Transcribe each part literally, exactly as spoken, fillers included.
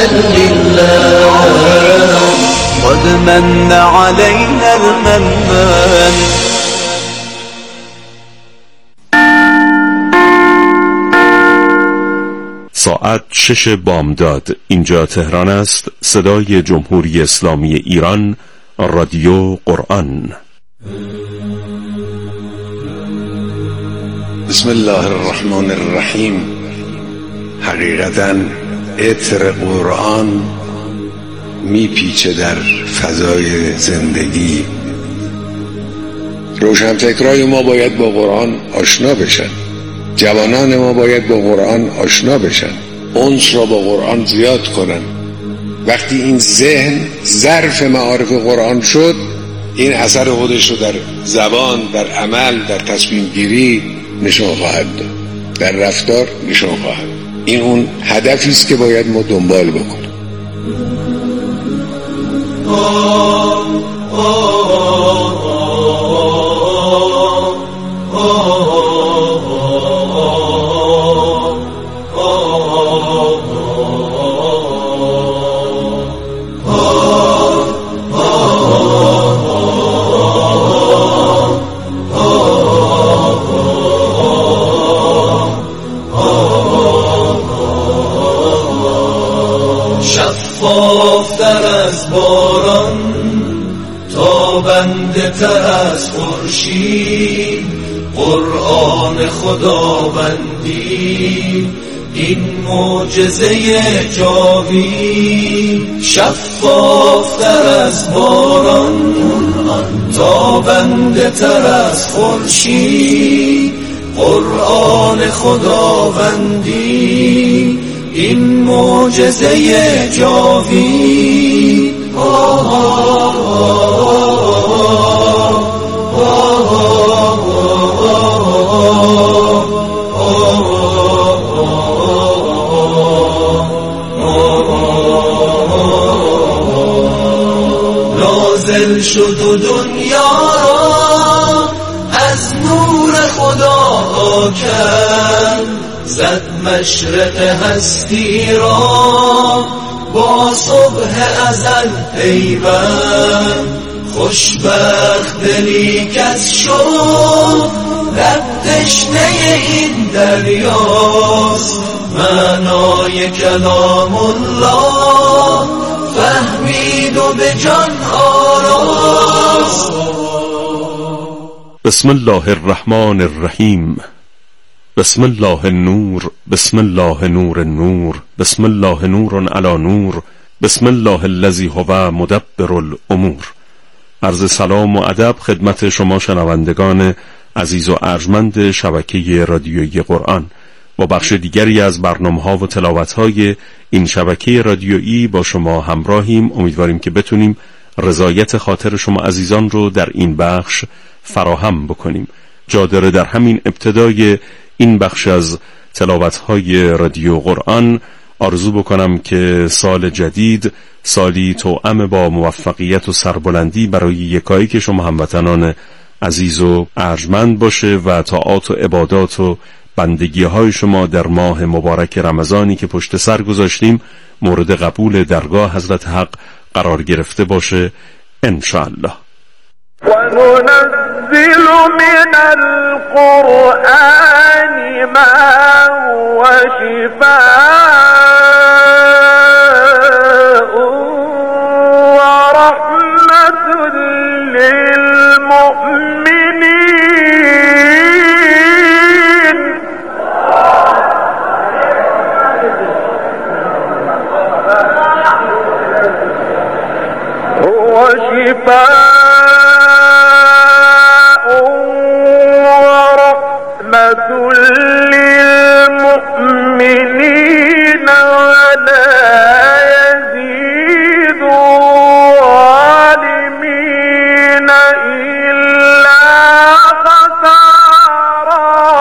لله قد من علينا المنان. ساعت شش بامداد. اینجا تهران است. صدای جمهوری اسلامی ایران، رادیو قرآن. بسم الله الرحمن الرحیم. حقیقتاً عطر قرآن میپیچه در فضای زندگی. روشنفکرای ما باید با قرآن آشنا بشن، جوانان ما باید با قرآن آشنا بشن، انس را با قرآن زیاد کنن. وقتی این ذهن ظرف معارف قرآن شد، این اثر خودش رو در زبان، در عمل، در تصمیم گیری نشان خواهد داد، در رفتار نشان خواهد. این اون هدفی است که باید ما دنبال بکنیم. شفافتر از باران، تابنده تر از خورشید، قرآن خداوندی این معجزه جاوید. شفافتر از باران، تابنده تر از خورشید، قرآن خداوندی این معجزه جاوید. آه آه نازل شد و دنیا را از نور خدا کرد، زد مشرق هستی را با صبح ازل پیوند. خوشبخت دلی کس شد لب تشنه این دریاست، معنای کلام الله فهمید و به جان آراست. بسم الله الرحمن الرحیم. بسم الله النور، بسم الله نور النور، بسم الله نور علی نور، بسم الله الذی هو مدبر الامور. عرض سلام و ادب خدمت شما شنوندگان عزیز و ارجمند شبکه رادیویی قرآن. با بخش دیگری از برنامه‌ها و تلاوت‌های این شبکه رادیویی با شما همراهیم. امیدواریم که بتونیم رضایت خاطر شما عزیزان رو در این بخش فراهم بکنیم. جا داره در همین ابتدای این بخش از تلاوت‌های رادیو قرآن آرزو بکنم که سال جدید سالی توأم با موفقیت و سربلندی برای یکایک شما هموطنان عزیز و ارجمند باشه و طاعات و عبادات و بندگی‌های شما در ماه مبارک رمضانی که پشت سر گذاشتیم مورد قبول درگاه حضرت حق قرار گرفته باشه انشاءالله. وننزل من القرآن ما هو شفاء ورحمة للمؤمنين. هو شفاء للمؤمنين ولا يزيد الظالمين إلا خسارا.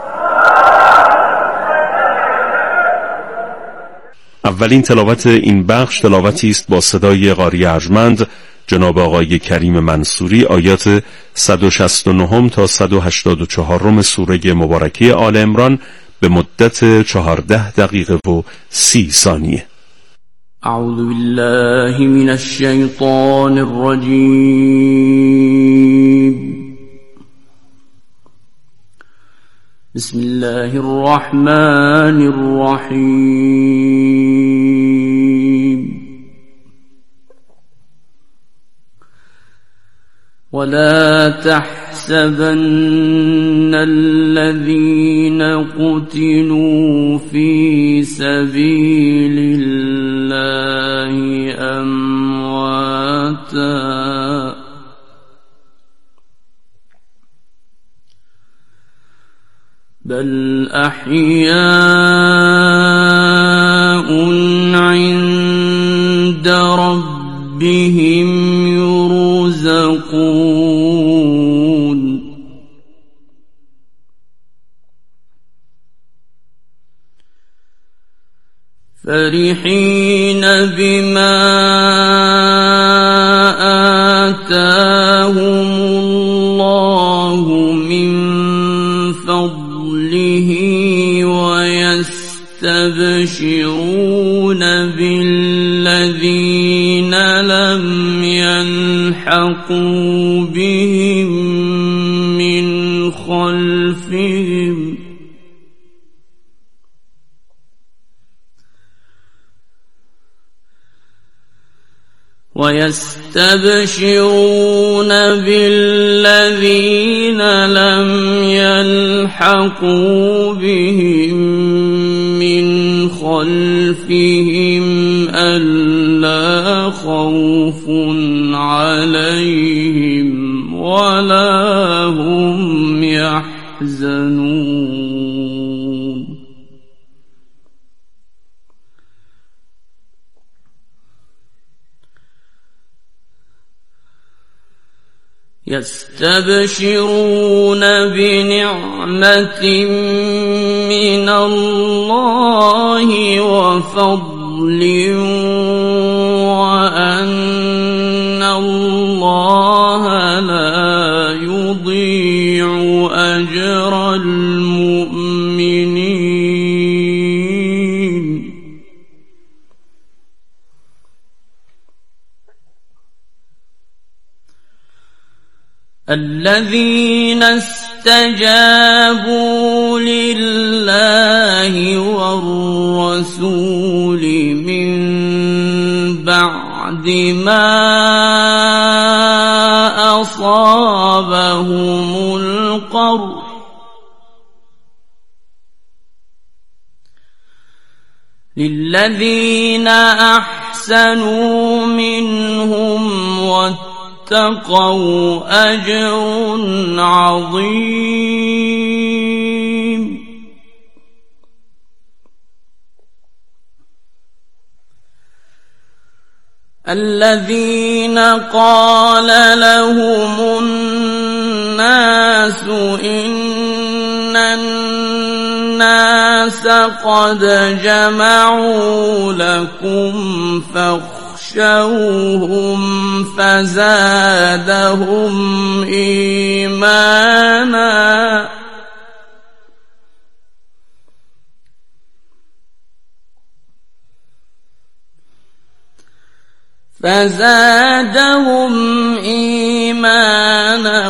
اولین تلاوت این بخش تلاوتی است با صدای قاری ارجمند جناب آقای کریم منصوری، آیات صد و شصت و نه تا صد و هشتاد و چهار سوره مبارکه آل عمران به مدت چهارده دقیقه و سی ثانیه. أعوذ بالله من الشيطان الرجيم. بسم الله الرحمن الرحيم. ولا تحسبن الذين قتلوا في سبيل الله أمواتا بل أحياء عند ربهم يرزقون فرحين بما آتاهم الله من فضله ويستبشرون بالذين لم يلحقوا بهم من خلفهم ويستبشرون بالذين لم يلحقوا بهم من خلفهم ألا خوف عليهم ولا هم يحزنون يستبشرون بنعمة من الله وفضل وأن الله لا يضيع أجر المؤمنين الذين استجابوا لله والرسول من بعد ما أصابهم القرح للذين أحسنوا منهم واتقوا اتقوا أجر عظيم الذين قال لهم الناس إن الناس قد جمعوا لكم فاخشوهم فاخشوهم فزادهم إيمانا فزادهم إيمانا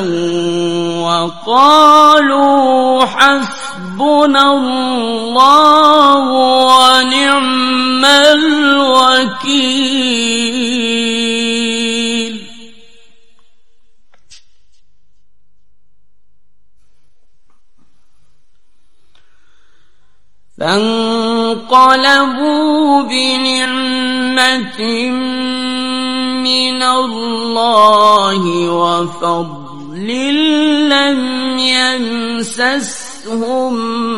وقالوا حسبنا الله ونعم الوكيل فانقلبوا بنعمة من الله وفضل لم يمسسهم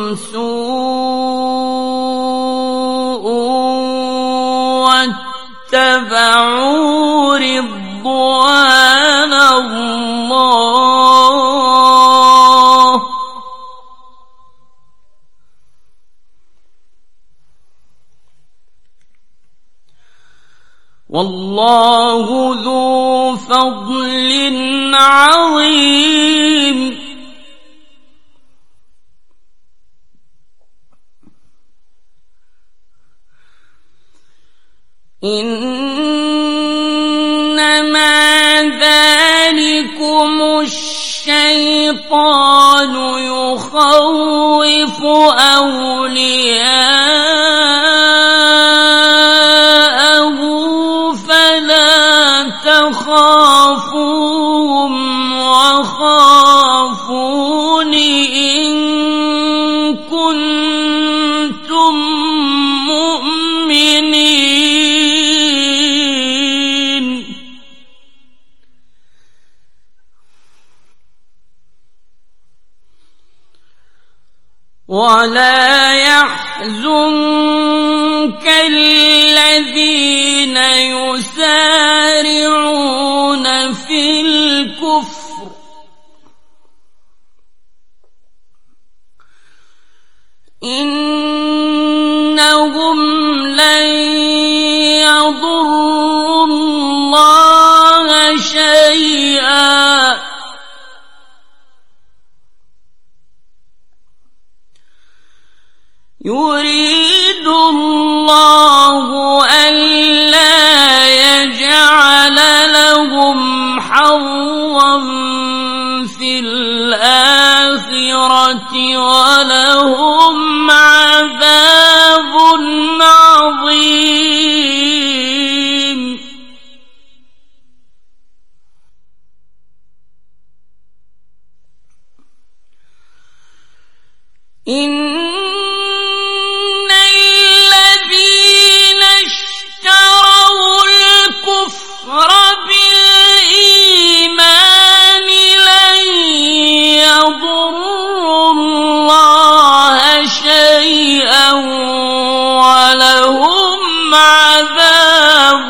سوء واتبعوا رضوان الله والله ذو فضل عظيم إنما ذلكم الشيطان يخوف أولياءه فلا تخافوهم وخافون إن كنتم مؤمنين. ولا يحزنك الذين يسارعون في الكفر إنهم لن يضروا الله شيئا يريد الله ألا يجعل لهم حظا في الآخرة ولهم عذاب عظيم. إن الذين اشتروا الكفر بالإيمان لن يضروا الله شيئا ولهم عذاب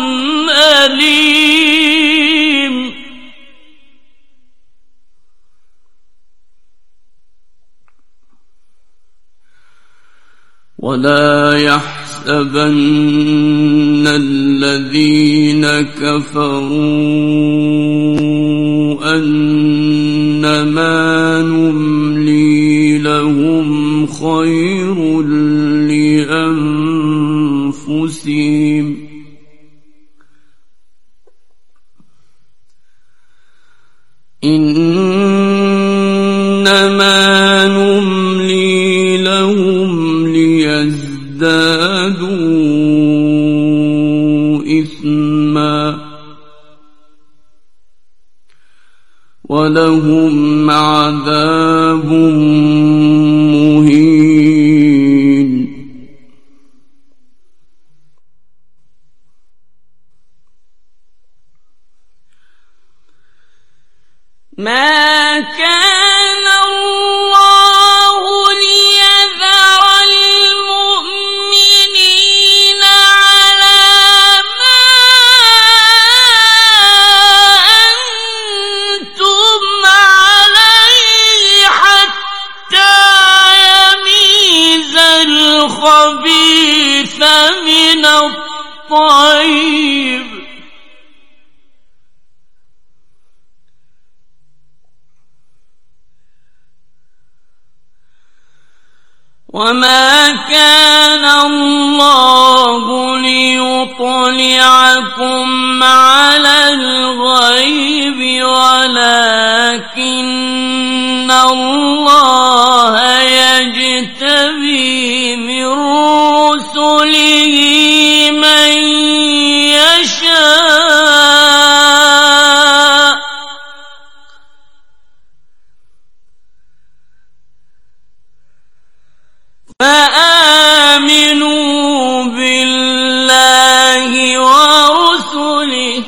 أليم. ولا يحسبن الذين كفروا أنما نملي لهم خير لأنفسهم إنما نملي لهم ليزدادوا إثما ولهم عذاب مهين. ما كان الله ليذر المؤمنين على ما أنتم عليه حتى يميز الخبيث من الطيب وما كان الله ليطلعكم على الغيب ولكن الله يجتبي من رسله من يشاء فآمنوا بالله ورسله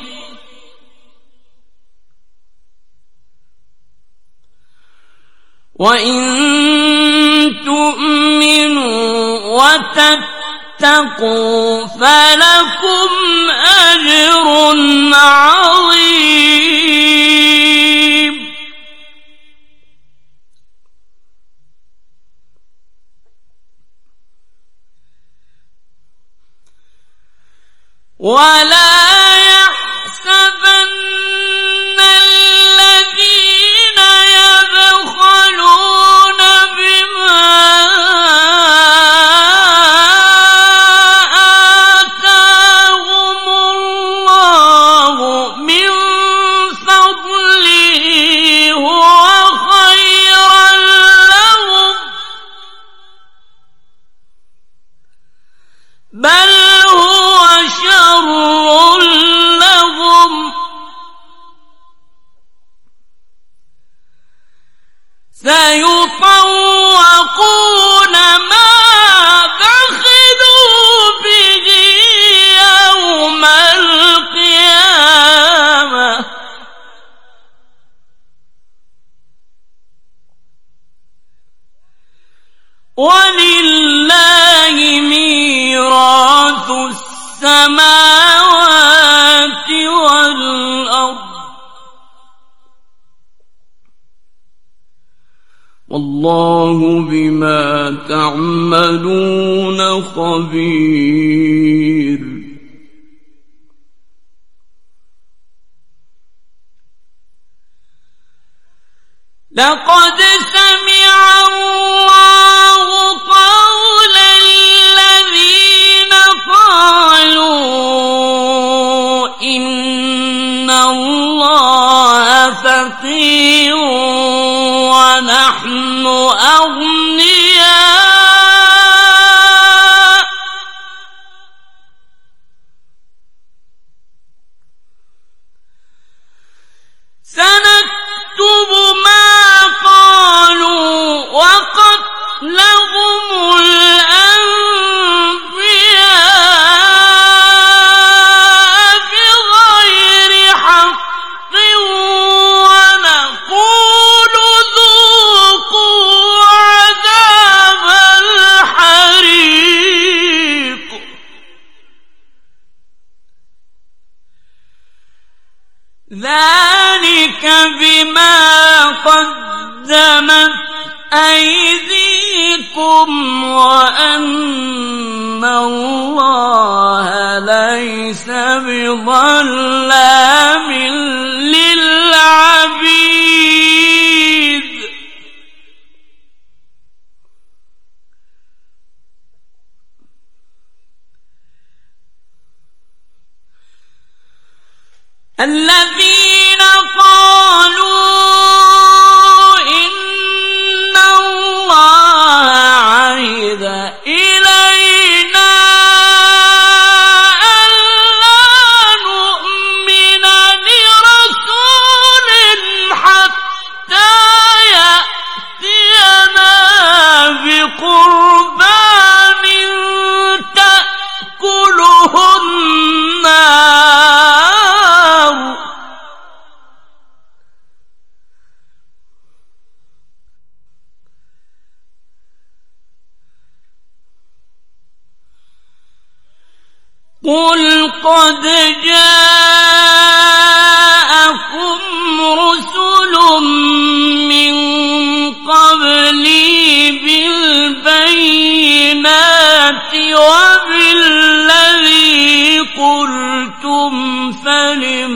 وإن تؤمنوا وتتقوا فلكم أجر عظيم. ولا يحسبن الذين يبخلون بما آتاهم بل هو شر لهم سيطوقون ما بخلوا به يوم القيامة ولله ميراث السماوات والأرض والله بما تعملون خبير. لقد سمع الله قول الذين قالوا إن الله فقير ونحن أغنياء سنكتب ما قالوا وقتلهم الأنبياء بغير حق ونقول ذوقوا عذاب الحريق ذلك بما قدمت أيديكم وأن الله ليس بظلام للعبيد. الذين قالوا إن الله عهد إلينا ألا نؤمن لرسول حتى يأتينا بقربان تأكله النار قل قد جاءكم رسل من قبلي بالبينات وبالذي قلتم فلم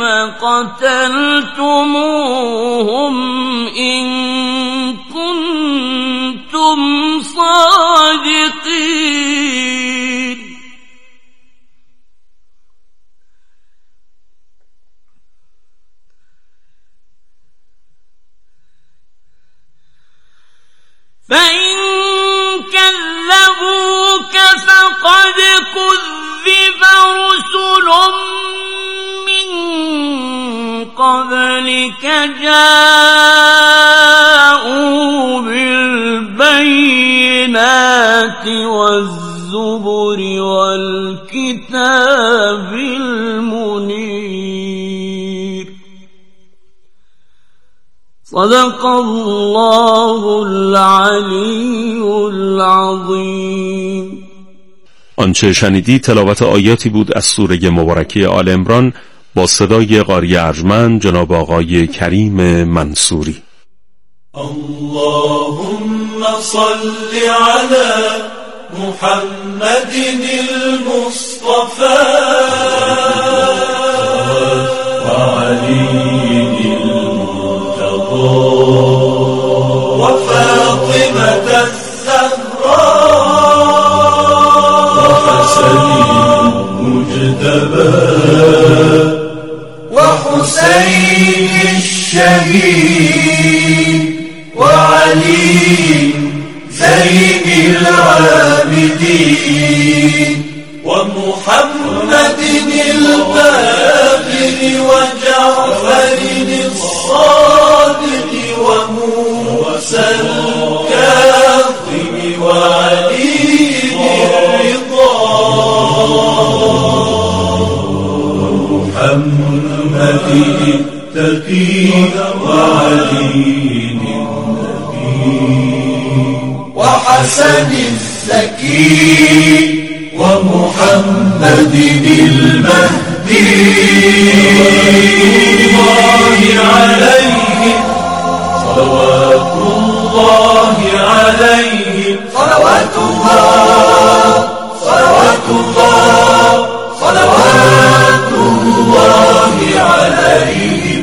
قتلتموهم إن كنتم صادقين فإن كذبوك فقد كذب رسل من قبلك جاءوا بالبينات والزبر والكتاب المنير. صدق الله العلی العظیم. آنچه شنیدی تلاوت آیاتی بود از سوره مبارکه آل عمران با صدای قاری ارجمند جناب آقای کریم منصوری. اللهم صل على محمد المصطفى وعلي وفاطمة الزهراء وحسن المجتبى وحسين الشهيد وعلي زين العابدين ومحمد الباقر وجعفر الصادق وموسى الكاظم وعلي الرضا ومحمد التقي وعلي وحسن الزكي ومحمد المهدي الله عليهم صلوات الله عليهم صلوات الله صلوات الله صلوات الله عليهم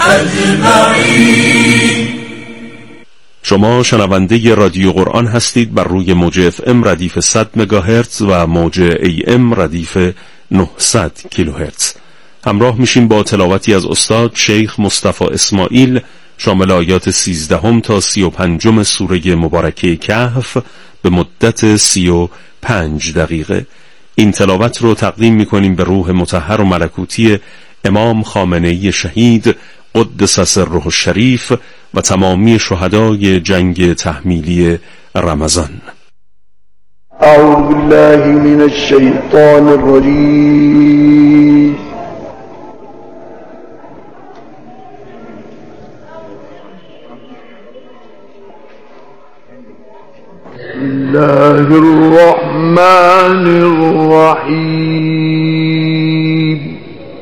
أجمعين. شما شنونده رادیو قرآن هستید بر روی موج اف ام ردیف صد مگاهرتز و موج ای ام ردیف نهصد کیلوهرتز. همراه میشیم با تلاوتی از استاد شیخ مصطفی اسماعیل شامل آیات سیزدهم تا سی و پنجم سوره مبارکه کهف به مدت سی و پنج دقیقه. این تلاوت رو تقدیم میکنیم به روح مطهر و ملکوتی امام خامنه‌ای شهید قدس سره الشریف و تمامی شهدای جنگ تحمیلی رمضان. اعوذ بالله من الشیطان الرجیم. بسم الله الرحمن الرحیم.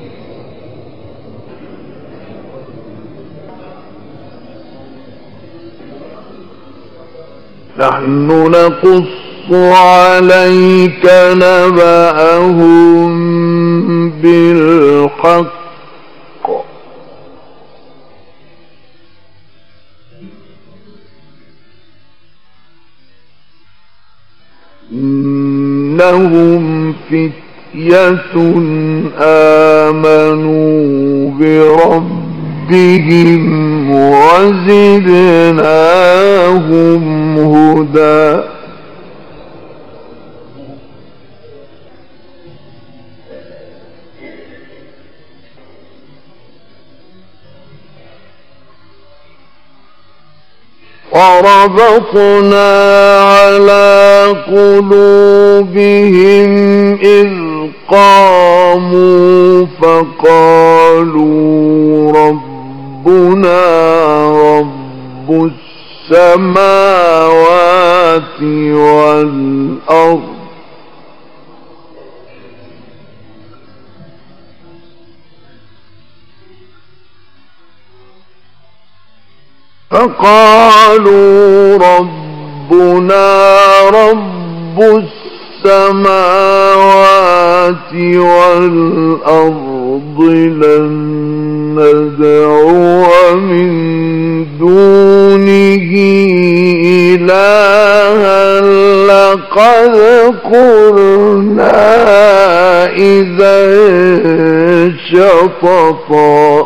نحن نقص عليك نبأهم بالحق إنهم فتية آمنوا بربهم وزدناهم هدى. وربطنا على قلوبهم إذ قاموا فقالوا ربنا رب السماوات والأرض فقالوا ربنا رب السماوات والأرض لن ندعو من دونه إلها لقد قلنا إذا شططا.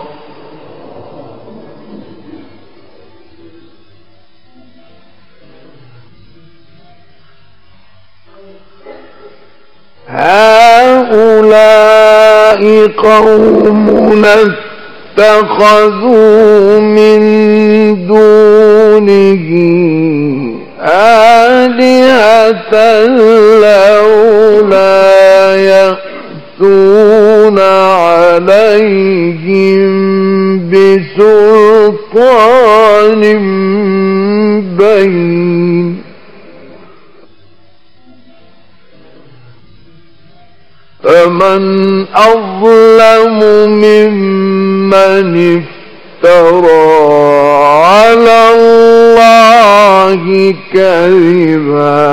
هؤلاء قومنا اتخذوا من دونه آلهة لولا يأتون عليهم بسلطان بين. فمن أظلم ممن افترى على الله كذبا.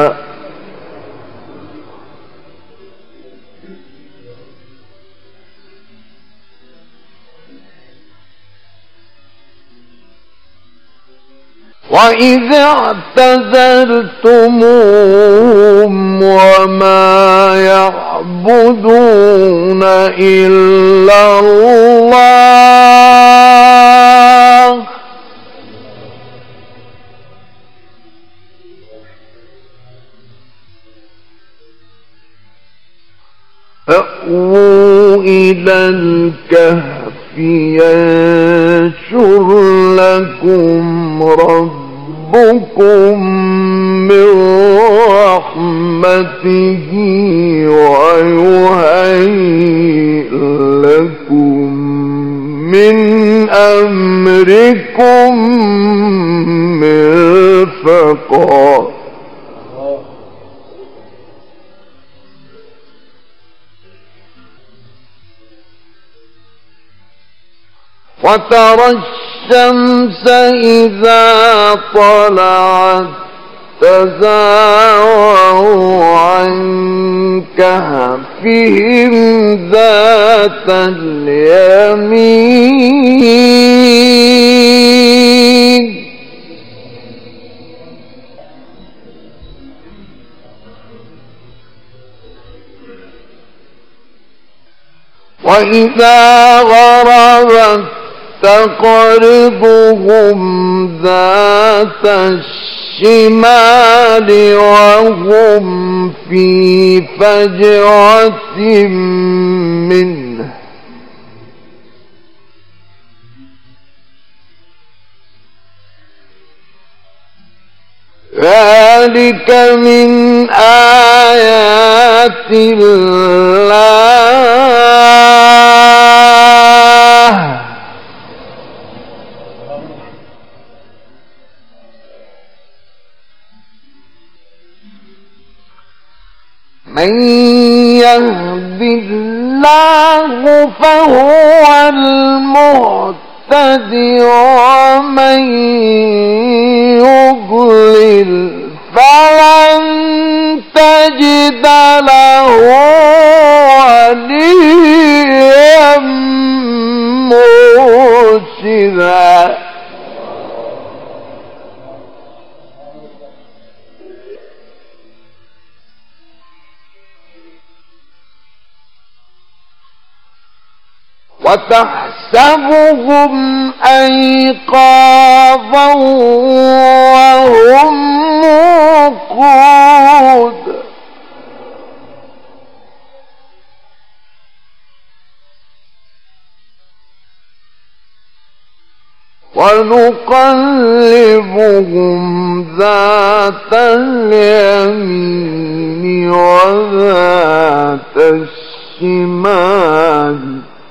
وَإِذَا اعْتَزَلْتُمُوهُمْ وَمَا يَعْبُدُونَ إِلَّا اللَّهَ فأووا إلى الكهف ينشر لكم ربكم من رحمته ويهيئ لكم من أمركم مرفقا وترى الشمس إذا طلعت تزاور عن كهفهم ذات اليمين وإذا غربت تقرضهم ذات الشمال وهم في فجوة منه ذلك من آيات الله من يهد الله فهو المهتد ومن يضلل فلن تجد له وليا مرشدا وتحسبهم أيقاظا وهم رقود ونقلبهم ذات اليمين وذات الشمال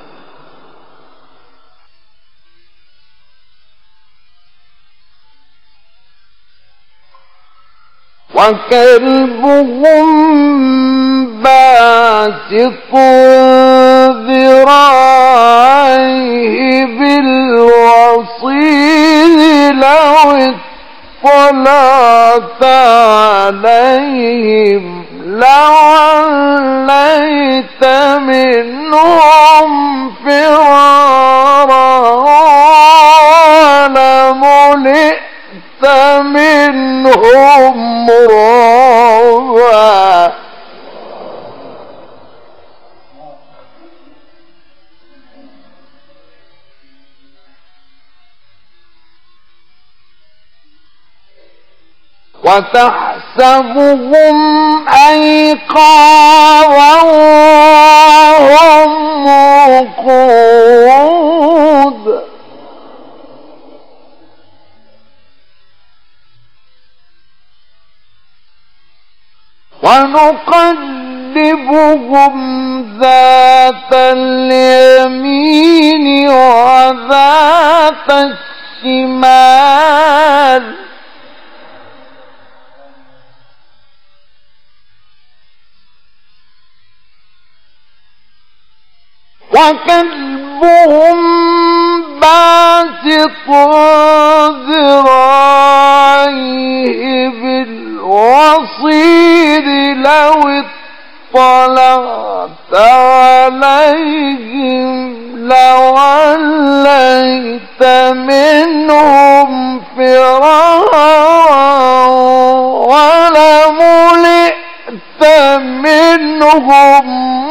وكلبهم باسط ذراعيه بالوصيد لو اطلعت عليهم لوليت منهم فرارا ولملئت منهم رعبا وتحسبهم أيقاظا وهم رقود ونقلبهم ذات اليمين وذات الشمال وكلبهم باسط ذراعيه بالوصيد لو اطلعت عليهم لوليت منهم فرارا ولملئت منهم